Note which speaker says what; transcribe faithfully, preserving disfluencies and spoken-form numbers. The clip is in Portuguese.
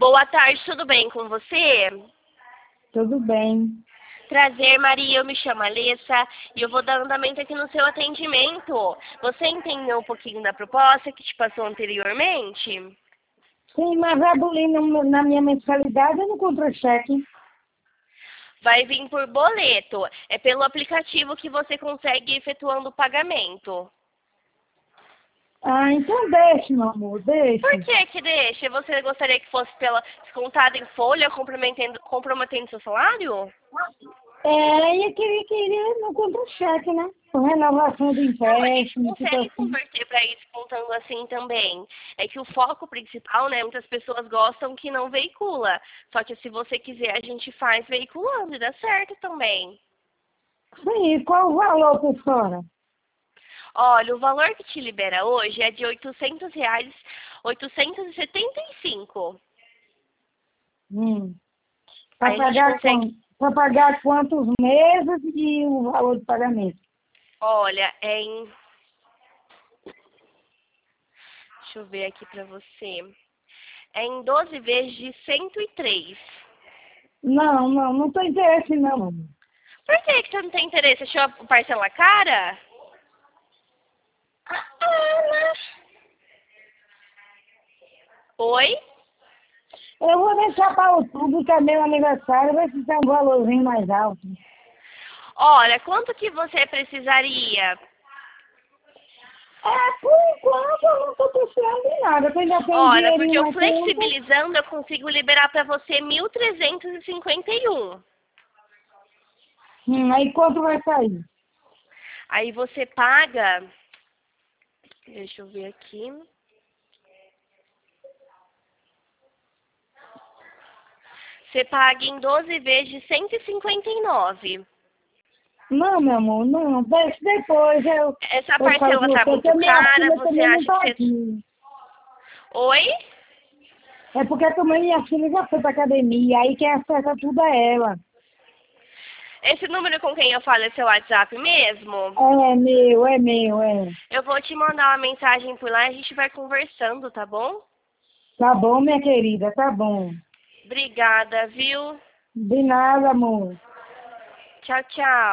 Speaker 1: Boa tarde, tudo bem com você?
Speaker 2: Tudo bem.
Speaker 1: Prazer, Maria, eu me chamo Alessa e eu vou dar andamento aqui no seu atendimento. Você entendeu um pouquinho da proposta que te passou anteriormente?
Speaker 2: Sim, mas abolindo na minha mensalidade eu não compro cheque.
Speaker 1: Vai vir por boleto. É pelo aplicativo que você consegue ir efetuando o pagamento.
Speaker 2: Ah, então deixe, meu amor, deixe.
Speaker 1: Por que que deixa? Você gostaria que fosse pela descontada em folha, comprometendo, comprometendo seu salário?
Speaker 2: É, e eu queria, queria não compro cheque, né? Com renovação do
Speaker 1: Não, a gente
Speaker 2: empréstimo, tipo
Speaker 1: consegue
Speaker 2: assim.
Speaker 1: converter para isso contando assim também. É que o foco principal, né? Muitas pessoas gostam que não veicula. Só que se você quiser, a gente faz veiculando e dá certo também.
Speaker 2: Sim, e qual o valor por fora?
Speaker 1: Olha, o valor que te libera hoje é de oitocentos reais, oitocentos e setenta e cinco.
Speaker 2: Hum. Para
Speaker 1: Aí a gente
Speaker 2: pagar,
Speaker 1: consegue,
Speaker 2: quan- pra pagar quantos meses e o valor de pagamento?
Speaker 1: olha, é em... Deixa eu ver aqui pra você. É em doze vezes de cento e três.
Speaker 2: Não, não, não tem interesse não.
Speaker 1: Por que que você não tem interesse? Achou a parcela cara? Oi?
Speaker 2: Eu vou deixar para outubro, que é meu aniversário, ver se tem um valorzinho mais alto.
Speaker 1: Olha, quanto que você precisaria?
Speaker 2: É, por enquanto eu não estou precisando de nada, porque eu ainda tenho um
Speaker 1: Olha, porque
Speaker 2: dinheirinho
Speaker 1: eu
Speaker 2: na conta.
Speaker 1: flexibilizando eu consigo liberar para você mil trezentos e cinquenta e um.
Speaker 2: Hum, aí quanto vai sair?
Speaker 1: Aí você paga, deixa eu ver aqui. Você paga em doze vezes de cento e cinquenta e nove.
Speaker 2: Não, meu amor, não, deixa depois, eu,
Speaker 1: Essa
Speaker 2: eu falo
Speaker 1: parcela
Speaker 2: com
Speaker 1: tá
Speaker 2: você,
Speaker 1: muito
Speaker 2: porque minha
Speaker 1: cara,
Speaker 2: filha
Speaker 1: você
Speaker 2: também não
Speaker 1: acha
Speaker 2: está
Speaker 1: que você...
Speaker 2: aqui.
Speaker 1: Oi?
Speaker 2: É porque também minha filha já foi para academia, aí quem acerta tudo é ela.
Speaker 1: Esse número com quem eu falo é seu WhatsApp mesmo?
Speaker 2: É meu, é meu, é.
Speaker 1: Eu vou te mandar uma mensagem por lá e a gente vai conversando, tá bom?
Speaker 2: Tá bom, minha querida, tá bom.
Speaker 1: Obrigada, viu?
Speaker 2: De nada, amor.
Speaker 1: Tchau, tchau.